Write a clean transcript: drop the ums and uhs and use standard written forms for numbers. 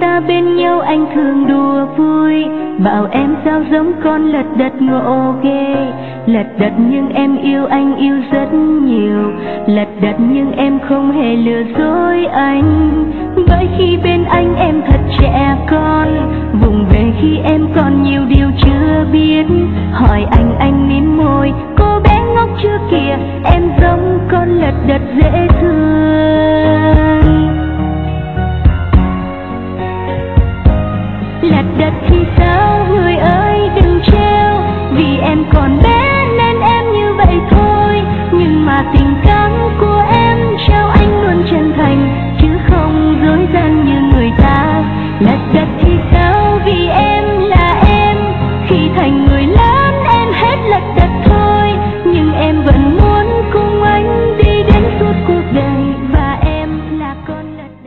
ta bên nhau anh thường đùa vui, bảo em sao giống con lật đật ngộ ghê. Lật đật nhưng em yêu anh yêu rất nhiều, lật đật nhưng em không hề lừa dối anh. Bởi khi bên anh em thật trẻ con, vùng về khi em còn nhiều điều chưa biết. Hỏi anh mím môi, cô bé ngốc chưa kìa, em giống con lật đật dễ thương. Lật đật thì sao người ơi đừng trêu, vì em còn bé nên em như vậy thôi. Nhưng mà tình cảm của em trao anh luôn chân thành, chứ không dối gian như